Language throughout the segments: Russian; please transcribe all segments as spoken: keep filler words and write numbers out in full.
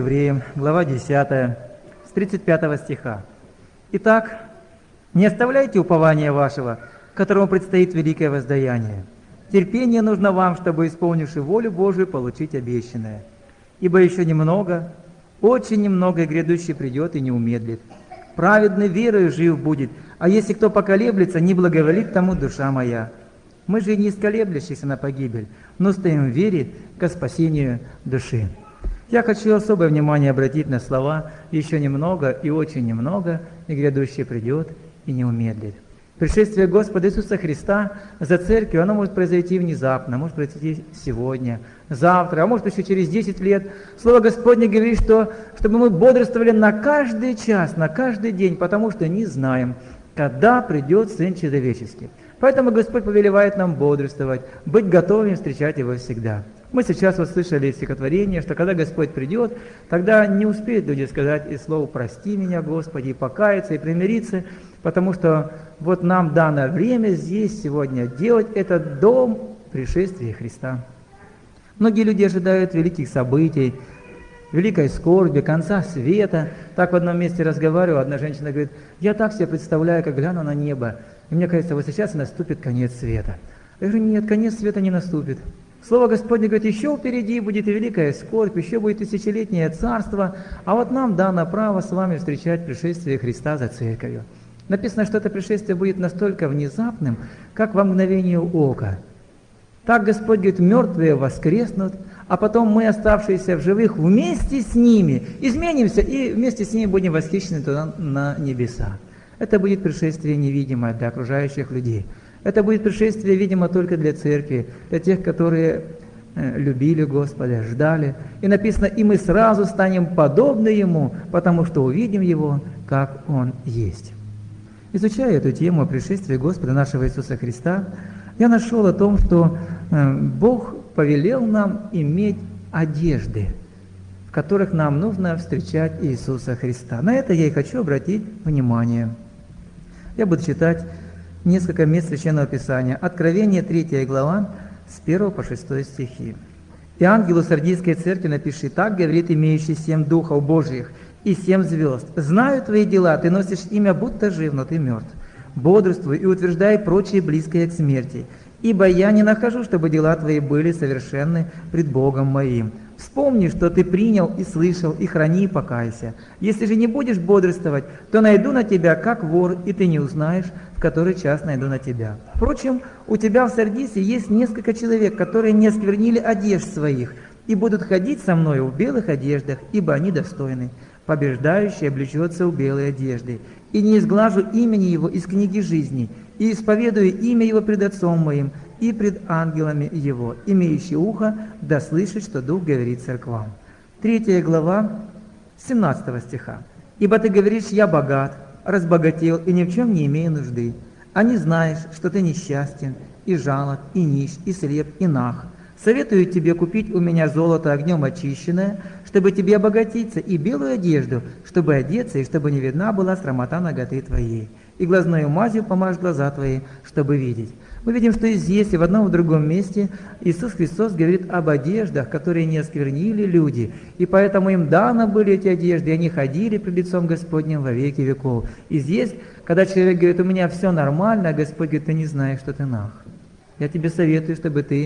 Евреям, глава десятая, с тридцать пятого стиха. «Итак, не оставляйте упования вашего, которому предстоит великое воздаяние. Терпение нужно вам, чтобы, исполнивши волю Божию, получить обещанное. Ибо еще немного, очень немного, и грядущий придет и не умедлит. Праведный верою жив будет, а если кто поколеблется, не благоволит тому душа моя. Мы же не из колеблющихся на погибель, но стоим в вере ко спасению души». Я хочу особое внимание обратить на слова «еще немного и очень немного, и грядущий придет и не умедлит». Пришествие Господа Иисуса Христа за церковью, оно может произойти внезапно, может произойти сегодня, завтра, а может еще через десять лет. Слово Господне говорит, что чтобы мы бодрствовали на каждый час, на каждый день, потому что не знаем, когда придет Сын Человеческий. Поэтому Господь повелевает нам бодрствовать, быть готовыми встречать Его всегда. Мы сейчас вот слышали стихотворение, что когда Господь придет, тогда не успеют люди сказать и слово «прости меня, Господи», и покаяться, и примириться, потому что вот нам дано время здесь сегодня делать этот дом пришествия Христа. Многие люди ожидают великих событий, великой скорби, конца света. Так в одном месте разговариваю, одна женщина говорит: «Я так себе представляю, как гляну на небо, и мне кажется, вот сейчас наступит конец света». Я говорю: нет, конец света не наступит. Слово Господне говорит, еще впереди будет и великая скорбь, еще будет тысячелетнее царство, а вот нам дано право с вами встречать пришествие Христа за церковью. Написано, что это пришествие будет настолько внезапным, как во мгновение ока. Так Господь говорит, мертвые воскреснут, а потом мы, оставшиеся в живых, вместе с ними изменимся и вместе с ними будем восхищены туда на небеса. Это будет пришествие невидимое для окружающих людей. Это будет пришествие, видимо, только для церкви, для тех, которые любили Господа, ждали. И написано, и мы сразу станем подобны Ему, потому что увидим Его, как Он есть. Изучая эту тему пришествия Господа нашего Иисуса Христа, я нашел о том, что Бог повелел нам иметь одежды, в которых нам нужно встречать Иисуса Христа. На это я и хочу обратить внимание. Я буду читать несколько мест Священного Писания. Откровение, третья глава, с первого по шестой стихи. «И ангелу Сардийской церкви напиши: так говорит имеющий семь духов Божьих и семь звезд. Знаю твои дела, ты носишь имя, будто жив, но ты мертв. Бодрствуй и утверждай прочие близкие к смерти. Ибо я не нахожу, чтобы дела твои были совершенны пред Богом моим. Вспомни, что ты принял и слышал, и храни, и покайся. Если же не будешь бодрствовать, то найду на тебя, как вор, и ты не узнаешь, в который час найду на тебя. Впрочем, у тебя в Сардисе есть несколько человек, которые не осквернили одежд своих, и будут ходить со мною в белых одеждах, ибо они достойны. Побеждающий облечется в белые одежды, и не изглажу имени его из книги жизни, и исповедую имя его пред Отцом моим и пред ангелами его, имеющий ухо, да слышит, что Дух говорит церквам». Третья глава, семнадцатого стиха. «Ибо ты говоришь: я богат, разбогател и ни в чем не имею нужды, а не знаешь, что ты несчастен, и жалок, и нищ, и слеп, и наг. Советую тебе купить у меня золото огнем очищенное, чтобы тебе обогатиться, и белую одежду, чтобы одеться, и чтобы не видна была срамота наготы твоей. И глазною мазью помажь глаза твои, чтобы видеть». Мы видим, что и здесь, и в одном и в другом месте Иисус Христос говорит об одеждах, которые не осквернили люди, и поэтому им даны были эти одежды, и они ходили пред лицом Господним во веки веков. И здесь, когда человек говорит: у меня все нормально, а Господь говорит: ты не знаешь, что ты наг. Я тебе советую, чтобы ты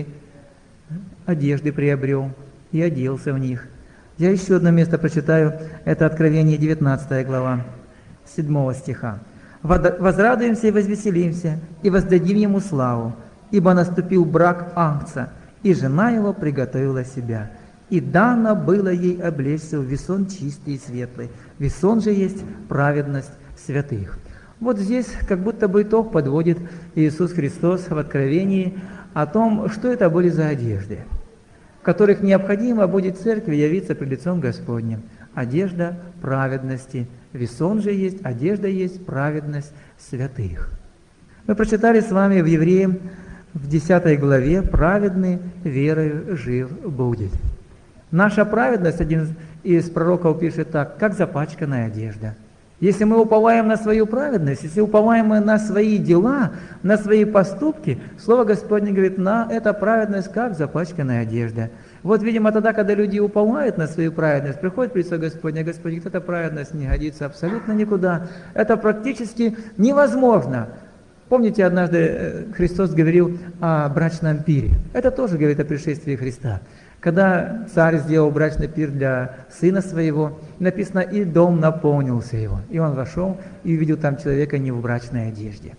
одежды приобрел и оделся в них. Я еще одно место прочитаю, это Откровение, девятнадцатая глава, седьмого стиха. «Возрадуемся и возвеселимся, и воздадим Ему славу, ибо наступил брак Агнца, и жена Его приготовила себя. И дано было ей облечься в весон чистый и светлый. Весон же есть праведность святых». Вот здесь как будто бы итог подводит Иисус Христос в Откровении о том, что это были за одежды, в которых необходимо будет церкви явиться пред лицом Господним. Одежда праведности. Весон же есть, одежда есть, праведность святых. Мы прочитали с вами в Евреям в десятой главе: «Праведный верою жив будет». Наша праведность, один из пророков пишет так: как запачканная одежда. Если мы уповаем на свою праведность, если уповаем на свои дела, на свои поступки, Слово Господне говорит: на эта праведность как запачканная одежда. Вот, видимо, тогда, когда люди уповают на свою праведность, приходит при лицо Господне, Господь говорит, эта праведность не годится абсолютно никуда, это практически невозможно. Помните, однажды Христос говорил о брачном пире. Это тоже говорит о пришествии Христа. Когда царь сделал брачный пир для сына своего, написано, и дом наполнился его. И он вошел и увидел там человека не в брачной одежде.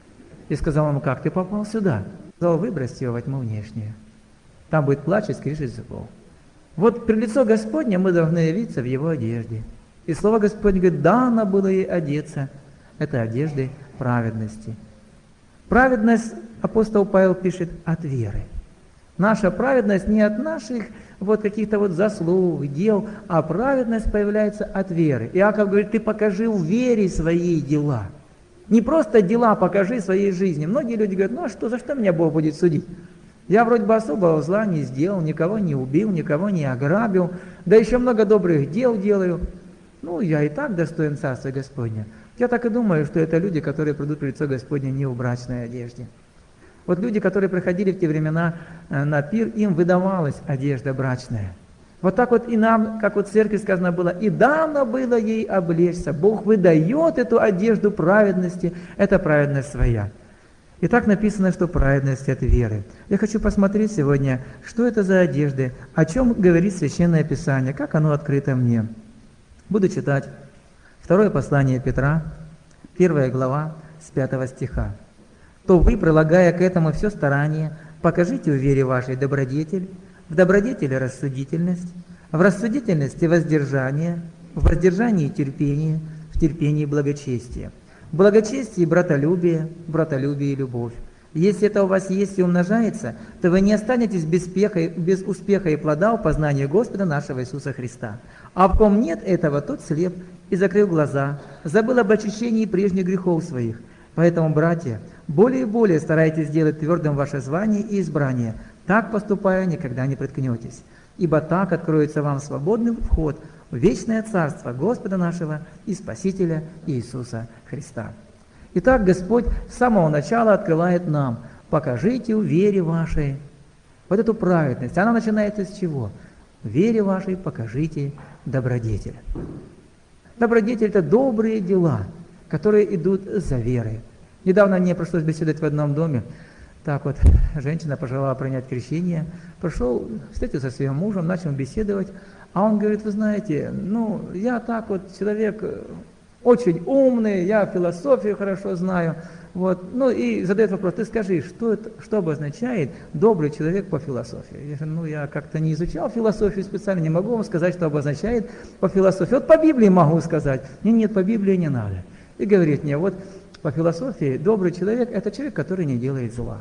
И сказал ему, как ты попал сюда? Сказал, выбросьте его во тьму внешнюю. Там будет плач и скрежет зубов. Вот при лицо Господне мы должны явиться в его одежде. И слово Господне говорит, дано было ей одеться. Это одежды праведности. Праведность, апостол Павел пишет, от веры. Наша праведность не от наших вот каких-то вот заслуг, дел, а праведность появляется от веры. Иаков говорит, ты покажи в вере свои дела. Не просто дела покажи своей жизни. Многие люди говорят, ну а что, за что меня Бог будет судить? Я вроде бы особого зла не сделал, никого не убил, никого не ограбил, да еще много добрых дел делаю. Ну, я и так достоин Царства Господня. Я так и думаю, что это люди, которые придут при лицо Господне не в брачной одежде. Вот люди, которые приходили в те времена на пир, им выдавалась одежда брачная. Вот так вот и нам, как вот в церкви сказано было, и дано было ей облечься. Бог выдает эту одежду праведности, это праведность своя. И так написано, что праведность от веры. Я хочу посмотреть сегодня, что это за одежды, о чем говорит Священное Писание, как оно открыто мне. Буду читать второе послание Петра, первая глава, с пятого стиха. «То вы, прилагая к этому все старание, покажите в вере вашей добродетель, в добродетели рассудительность, в рассудительности воздержание, в воздержании терпение, в терпении благочестие, в благочестии братолюбие, в братолюбии любовь. Если это у вас есть и умножается, то вы не останетесь без успеха, без успеха и плода в познании Господа нашего Иисуса Христа. А в ком нет этого, тот слеп и закрыл глаза, забыл об очищении прежних грехов своих. Поэтому, братья, более и более старайтесь сделать твердым ваше звание и избрание. Так поступая, никогда не приткнетесь. Ибо так откроется вам свободный вход в вечное царство Господа нашего и Спасителя Иисуса Христа». Итак, Господь с самого начала открывает нам: покажите в вере вашей вот эту праведность. Она начинается с чего? В вере вашей покажите добродетель. Добродетель – это добрые дела, которые идут за верой. Недавно мне пришлось беседовать в одном доме. Так вот, женщина пожелала принять крещение. Пришел, встретился со своим мужем, начал беседовать. А он говорит, вы знаете, ну, я так вот человек очень умный, я философию хорошо знаю. Вот. Ну и задает вопрос, ты скажи, что, это, что обозначает добрый человек по философии? Я говорю, ну я как-то не изучал философию специально, не могу вам сказать, что обозначает по философии. Вот по Библии могу сказать. Нет, нет, по Библии не надо. И говорит мне, вот по философии добрый человек – это человек, который не делает зла.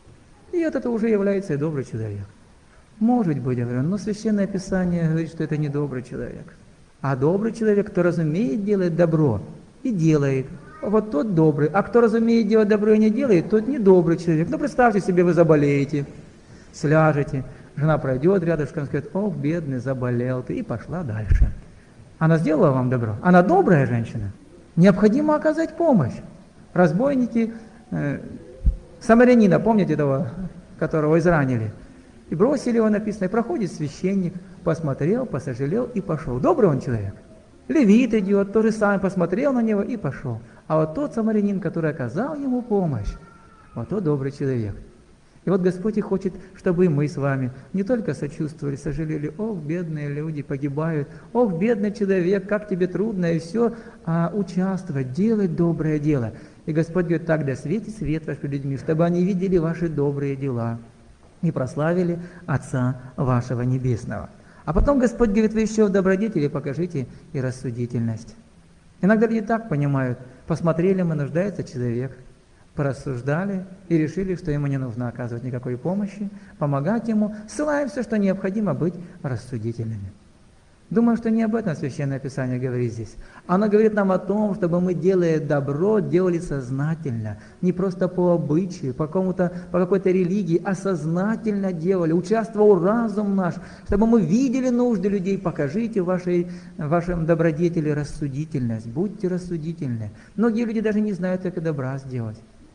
И вот это уже является и добрый человек. Может быть, я говорю, но Священное Писание говорит, что это не добрый человек. А добрый человек, кто разумеет делать добро и делает, вот тот добрый. А кто разумеет делать добро и не делает, тот не добрый человек. Ну, представьте себе, вы заболеете, сляжете, жена пройдет рядышком, скажет, ох, бедный, заболел ты, и пошла дальше. Она сделала вам добро? Она добрая женщина? Необходимо оказать помощь. Разбойники, э, самарянина, помните того, которого изранили? И бросили его, написано, и проходит священник, посмотрел, посожалел и пошел. Добрый он человек. Левит идет, тоже сам посмотрел на него и пошел. А вот тот самарянин, который оказал ему помощь, вот тот добрый человек. И вот Господь и хочет, чтобы и мы с вами не только сочувствовали, сожалели, ох, бедные люди погибают, ох, бедный человек, как тебе трудно, и все, а участвовать, делать доброе дело. И Господь говорит, так да светит свет ваш перед людьми, чтобы они видели ваши добрые дела и прославили Отца вашего Небесного. А потом Господь говорит, вы еще в добродетели покажите и рассудительность. Иногда люди так понимают, посмотрели мы, нуждается человек, порассуждали и решили, что ему не нужно оказывать никакой помощи, помогать ему, ссылаем все, что необходимо быть рассудительными. Думаю, что не об этом Священное Писание говорит здесь. Оно говорит нам о том, чтобы мы, делая добро, делали сознательно, не просто по обычаю, по, какому-то, по какой-то религии, а сознательно делали, участвовал разум наш, чтобы мы видели нужды людей. Покажите в вашей, в вашем добродетели рассудительность, будьте рассудительны. Многие люди даже не знают, как и добра сделать.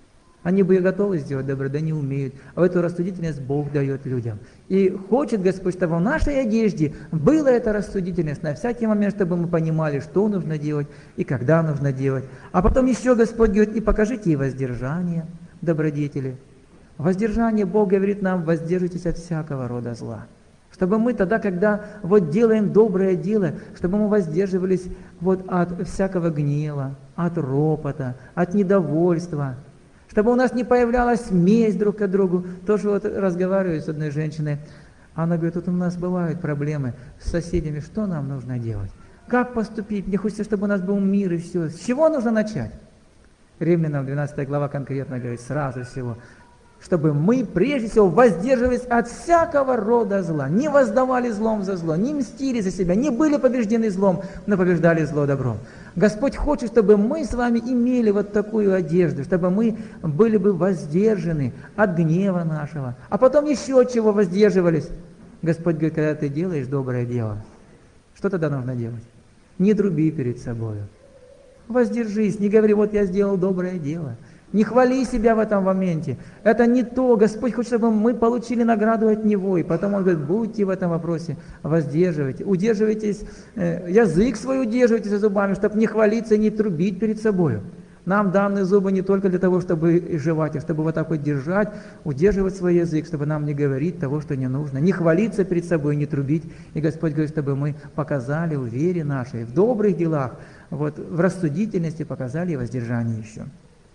Они бы и готовы сделать добро, да не умеют. А эту рассудительность Бог дает людям. И хочет Господь, чтобы в нашей одежде была эта рассудительность на всякий момент, чтобы мы понимали, что нужно делать и когда нужно делать. А потом еще Господь говорит, и покажите и воздержание, добродетели. Воздержание, Бог говорит нам, воздержитесь от всякого рода зла. Чтобы мы тогда, когда вот делаем доброе дело, чтобы мы воздерживались вот от всякого гнева, от ропота, от недовольства, чтобы у нас не появлялась месть друг к другу. Тоже вот разговариваю с одной женщиной, она говорит, вот у нас бывают проблемы с соседями, что нам нужно делать? Как поступить? Мне хочется, чтобы у нас был мир и все. С чего нужно начать? Римлянам двенадцатая глава конкретно говорит, сразу всего, чтобы мы прежде всего воздерживались от всякого рода зла, не воздавали злом за зло, не мстили за себя, не были побеждены злом, но побеждали зло добром. Господь хочет, чтобы мы с вами имели вот такую одежду, чтобы мы были бы воздержаны от гнева нашего, а потом еще от чего воздерживались. Господь говорит, когда ты делаешь доброе дело, что тогда нужно делать? Не труби перед собой. Воздержись, не говори, вот я сделал доброе дело. Не хвали себя в этом моменте. Это не то. Господь хочет, чтобы мы получили награду от Него. И потом Он говорит, будьте в этом вопросе, воздерживайте. Удерживайтесь, э, язык свой удерживайте за зубами, чтобы не хвалиться и не трубить перед собой. Нам даны зубы не только для того, чтобы жевать, а чтобы вот так вот держать, удерживать свой язык, чтобы нам не говорить того, что не нужно. Не хвалиться перед собой, не трубить. И Господь говорит, чтобы мы показали в вере нашей, в добрых делах, вот, в рассудительности показали и воздержание еще.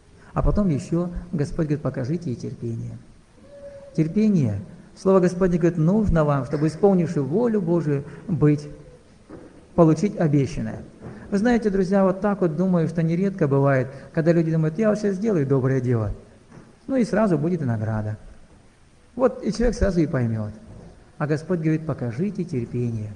А потом еще Господь говорит, покажите и терпение. Терпение. Слово Господне говорит, нужно вам, чтобы исполнивши волю Божию, быть, получить обещанное. Вы знаете, друзья, вот так вот думаю, что нередко бывает, когда люди думают, я вот сейчас сделаю доброе дело, ну и сразу будет и награда. Вот и человек сразу и поймет. А Господь говорит, покажите терпение.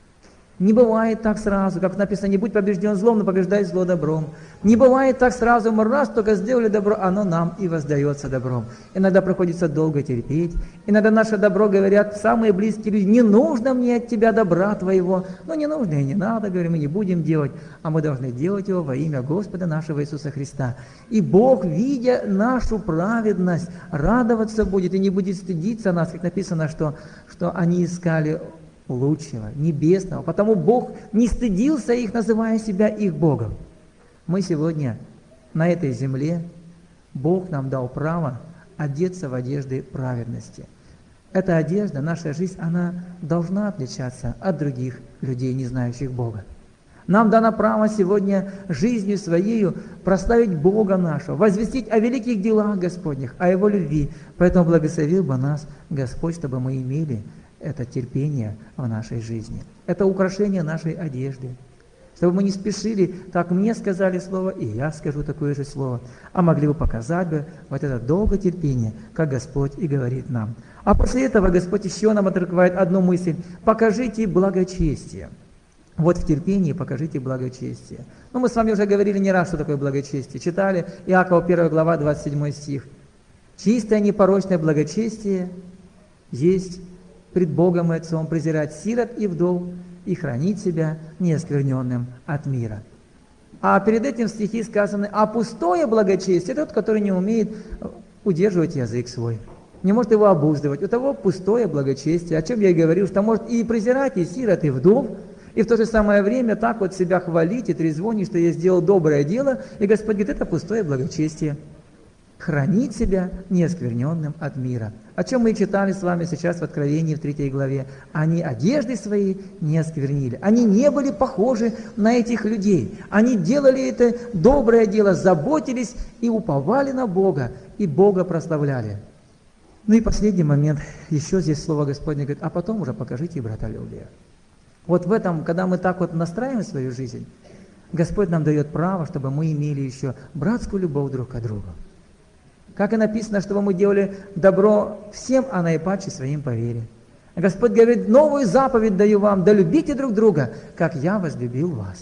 Не бывает так сразу, как написано, не будь побежден злом, но побеждай зло добром. Не бывает так сразу, мы раз только сделали добро, оно нам и воздается добром. Иногда приходится долго терпеть, иногда наше добро, говорят самые близкие люди, не нужно мне от тебя добра твоего. Ну не нужно и не надо, говорим, мы не будем делать, а мы должны делать его во имя Господа нашего Иисуса Христа. И Бог, видя нашу праведность, радоваться будет и не будет стыдиться нас, как написано, что, что они искали лучшего, небесного. Потому Бог не стыдился их, называя себя их Богом. Мы сегодня на этой земле, Бог нам дал право одеться в одежды праведности. Эта одежда, наша жизнь, она должна отличаться от других людей, не знающих Бога. Нам дано право сегодня жизнью Своею прославить Бога нашего, возвестить о великих делах Господних, о Его любви. Поэтому благословил бы нас Господь, чтобы мы имели это терпение в нашей жизни. Это украшение нашей одежды. Чтобы мы не спешили, так мне сказали слово, и я скажу такое же слово, а могли бы показать бы вот это долготерпение, как Господь и говорит нам. А после этого Господь еще нам открывает одну мысль. Покажите благочестие. Вот в терпении покажите благочестие. Ну, мы с вами уже говорили не раз, что такое благочестие. Читали Иакова первая глава, двадцать седьмой стих. Чистое непорочное благочестие есть пред Богом и Отцом презирать сирот и вдов и хранить себя неоскверненным от мира. А перед этим в стихе сказано, а пустое благочестие, тот, который не умеет удерживать язык свой, не может его обуздывать. У того пустое благочестие, о чем я и говорил, что может и презирать и сирот, и вдов, и в то же самое время так вот себя хвалить и трезвонить, что я сделал доброе дело, и Господь говорит, это пустое благочестие. Хранить себя неоскверненным от мира. О чем мы и читали с вами сейчас в Откровении в третьей главе. Они одежды свои не осквернили. Они не были похожи на этих людей. Они делали это доброе дело, заботились и уповали на Бога, и Бога прославляли. Ну и последний момент. Еще здесь слово Господне говорит, а потом уже покажите братолюбие. Вот в этом, когда мы так вот настраиваем свою жизнь, Господь нам дает право, чтобы мы имели еще братскую любовь друг к другу. Как и написано, чтобы мы делали добро всем, а наипаче своим по вере. Господь говорит, новую заповедь даю вам, да любите друг друга, как я возлюбил вас.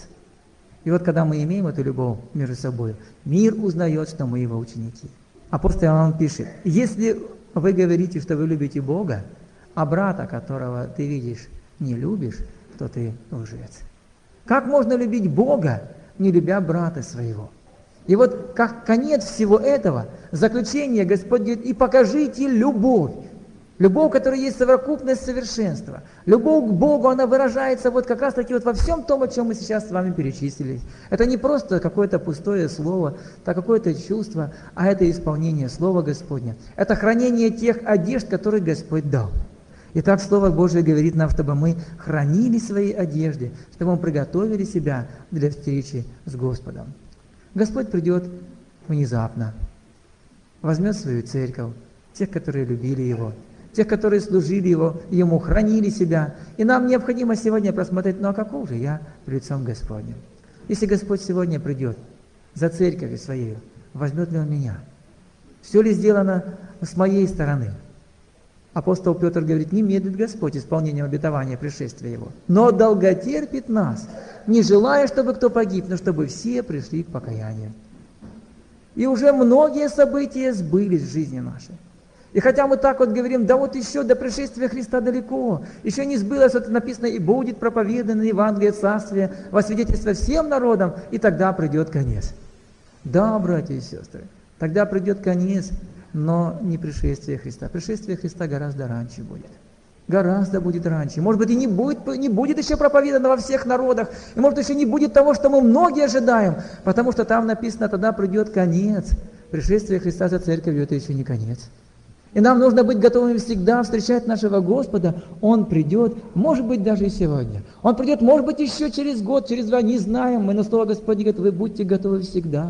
И вот когда мы имеем эту любовь между собой, мир узнает, что мы его ученики. Апостол Иоанн пишет, если вы говорите, что вы любите Бога, а брата, которого ты видишь, не любишь, то ты лжец. Как можно любить Бога, не любя брата своего? И вот как конец всего этого, заключение, Господь говорит, и покажите любовь. Любовь, которая есть совокупность совершенства. Любовь к Богу, она выражается вот как раз таки вот во всем том, о чем мы сейчас с вами перечислили. Это не просто какое-то пустое слово, это какое-то чувство, а это исполнение Слова Господня. Это хранение тех одежд, которые Господь дал. Итак, Слово Божие говорит нам, чтобы мы хранили свои одежды, чтобы мы приготовили себя для встречи с Господом. Господь придет внезапно, возьмет свою церковь, тех, которые любили Его, тех, которые служили Его, Ему, хранили себя. И нам необходимо сегодня просмотреть, ну а каков же я пред лицом Господним? Если Господь сегодня придет за церковью Своей, возьмет ли Он меня? Все ли сделано с моей стороны? Апостол Петр говорит, не медлит Господь исполнением обетования пришествия Его, но долготерпит нас, не желая, чтобы кто погиб, но чтобы все пришли к покаянию. И уже многие события сбылись в жизни нашей. И хотя мы так вот говорим, да вот еще до пришествия Христа далеко, еще не сбылось, вот написано, и будет проповедано Евангелие Царствия во свидетельство всем народам, и тогда придет конец. Да, братья и сестры, тогда придет конец, но не пришествие Христа. Пришествие Христа гораздо раньше будет. Гораздо будет раньше. Может быть, и не будет, не будет еще проповедано во всех народах. И может, еще не будет того, что мы многие ожидаем. Потому что там написано, тогда придет конец. Пришествие Христа за церковью – это еще не конец. И нам нужно быть готовыми всегда встречать нашего Господа. Он придет, может быть, даже и сегодня. Он придет, может быть, еще через год, через два, не знаем. Мы, но Слово Господне говорит, вы будьте готовы всегда.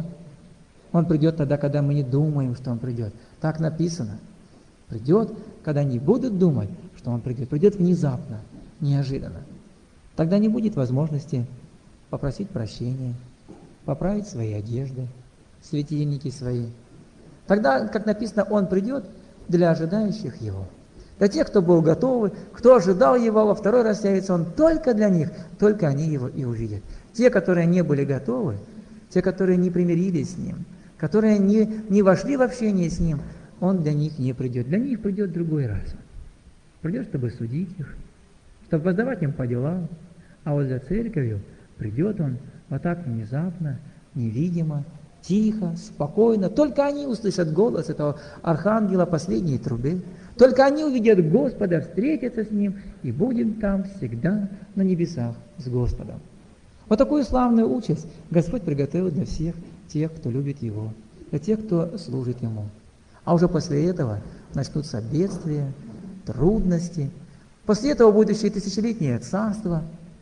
Он придет тогда, когда мы не думаем, что Он придет. Так написано. Придет, когда не будут думать, что Он придет. Придет внезапно, неожиданно. Тогда не будет возможности попросить прощения, поправить свои одежды, светильники свои. Тогда, как написано, Он придет для ожидающих Его. Для тех, кто был готовы, кто ожидал Его, во второй раз явится Он только для них, только они Его и увидят. Те, которые не были готовы, те, которые не примирились с Ним, которые не, не вошли в общение с Ним, Он для них не придет. Для них придет другой раз. Придет, чтобы судить их, чтобы воздавать им по делам. А вот за церковью придет Он вот так внезапно, невидимо, тихо, спокойно. Только они услышат голос этого архангела последней трубы. Только они увидят Господа, встретятся с Ним, и будем там всегда на небесах с Господом. Вот такую славную участь Господь приготовил для всех тех, кто любит Его, для тех, кто служит Ему. А уже после этого начнутся бедствия, трудности. После этого будет еще и тысячелетнее царство.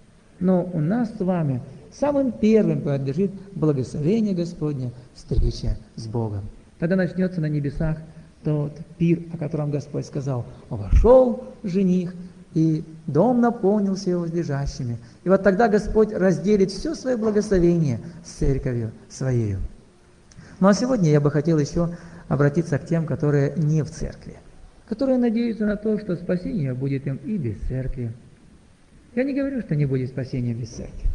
Но у нас с вами самым первым принадлежит благословение Господне, встреча с Богом. Тогда начнется на небесах тот пир, о котором Господь сказал: «Вошел жених, и дом наполнился его возлежащими». И вот тогда Господь разделит все свое благословение с церковью своею. Ну а сегодня я бы хотел еще обратиться к тем, которые не в церкви, которые надеются на то, что спасение будет им и без церкви. Я не говорю, что не будет спасения без церкви.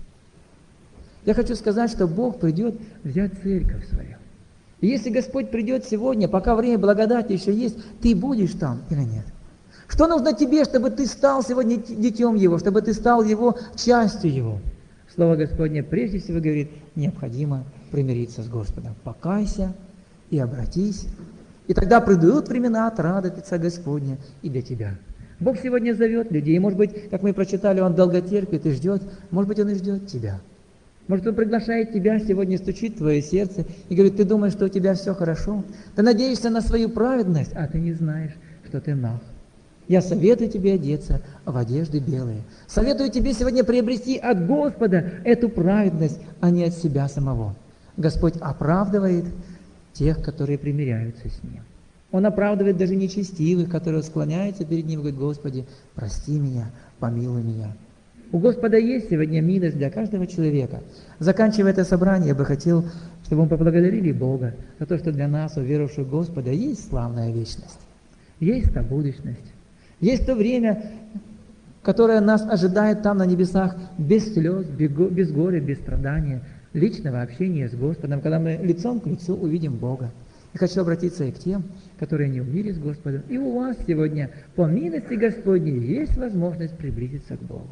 Я хочу сказать, что Бог придет взять церковь свою. И если Господь придет сегодня, пока время благодати еще есть, ты будешь там или нет? Что нужно тебе, чтобы ты стал сегодня детем Его, чтобы ты стал Его частью Его? Слово Господне прежде всего говорит, необходимо примириться с Господом. Покайся и обратись, и тогда придут времена отрадиться Господня и для тебя. Бог сегодня зовет людей, и, может быть, как мы прочитали, Он долго терпит и ждет, может быть, Он и ждет тебя. Может, Он приглашает тебя сегодня, стучит в твое сердце и говорит, ты думаешь, что у тебя все хорошо? Ты надеешься на свою праведность, а ты не знаешь, что ты наг. Я советую тебе одеться в одежды белые. Советую тебе сегодня приобрести от Господа эту праведность, а не от себя самого. Господь оправдывает тех, которые примиряются с Ним. Он оправдывает даже нечестивых, которые склоняются перед Ним и говорят, Господи, прости меня, помилуй меня. У Господа есть сегодня милость для каждого человека. Заканчивая это собрание, я бы хотел, чтобы мы поблагодарили Бога за то, что для нас, уверовавших в Господа, есть славная вечность. Есть та будущность. Есть то время, которое нас ожидает там на небесах без слез, без горя, без страдания, личного общения с Господом, когда мы лицом к лицу увидим Бога. И хочу обратиться и к тем, которые не увидели с Господом. И у вас сегодня, по милости Господней, есть возможность приблизиться к Богу.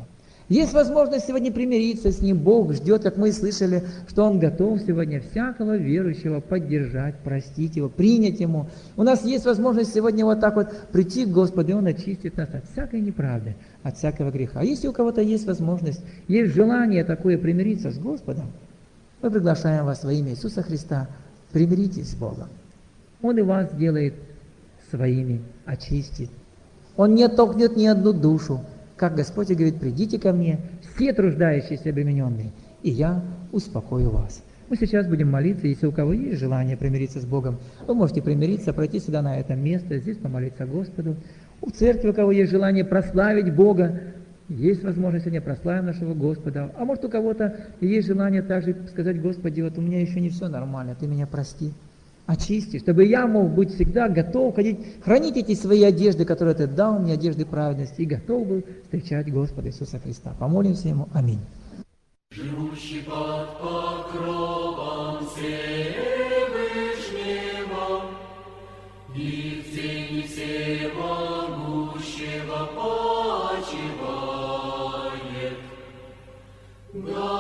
Есть возможность сегодня примириться с Ним. Бог ждет, как мы и слышали, что Он готов сегодня всякого верующего поддержать, простить его, принять Ему. У нас есть возможность сегодня вот так вот прийти к Господу, и Он очистит нас от всякой неправды, от всякого греха. А если у кого-то есть возможность, есть желание такое примириться с Господом, мы приглашаем вас во имя Иисуса Христа, примиритесь с Богом. Он и вас сделает своими, очистит. Он не оттолкнет ни одну душу. Как Господь и говорит, придите ко мне, все труждающиеся и обремененные, и я успокою вас. Мы сейчас будем молиться, если у кого есть желание примириться с Богом, вы можете примириться, пройти сюда на это место, здесь помолиться Господу. У церкви, у кого есть желание прославить Бога, есть возможность сегодня прославим нашего Господа. А может, у кого-то есть желание также сказать: Господи, вот у меня еще не все нормально, Ты меня прости, очисти, чтобы я мог быть всегда готов ходить, хранить эти свои одежды, которые Ты дал мне, одежды праведности, и готов был встречать Господа Иисуса Христа. Помолимся Ему. Аминь. Живущий под покровом Всевышнего и в тени всемогущего почивает.